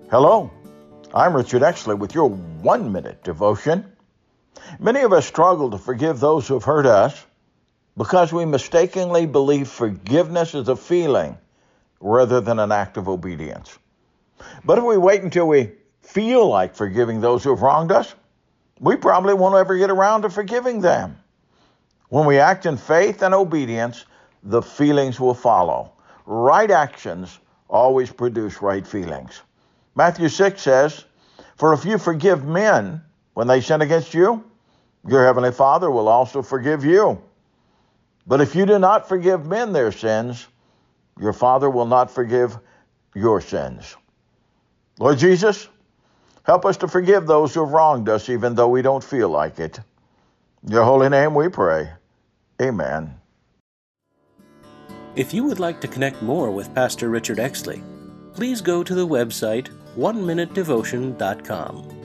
Hello, I'm Richard Exley with your 1-minute devotion. Many of us struggle to forgive those who have hurt us because we mistakenly believe forgiveness is a feeling rather than an act of obedience. But if we wait until we feel like forgiving those who have wronged us, we probably won't ever get around to forgiving them. When we act in faith and obedience, the feelings will follow. Right actions always produce right feelings. Matthew 6 says, "For if you forgive men when they sin against you, your heavenly Father will also forgive you. But if you do not forgive men their sins, your Father will not forgive your sins." Lord Jesus, help us to forgive those who have wronged us even though we don't feel like it. In your holy name we pray. Amen. If you would like to connect more with Pastor Richard Exley, please go to the website oneminutedevotion.com.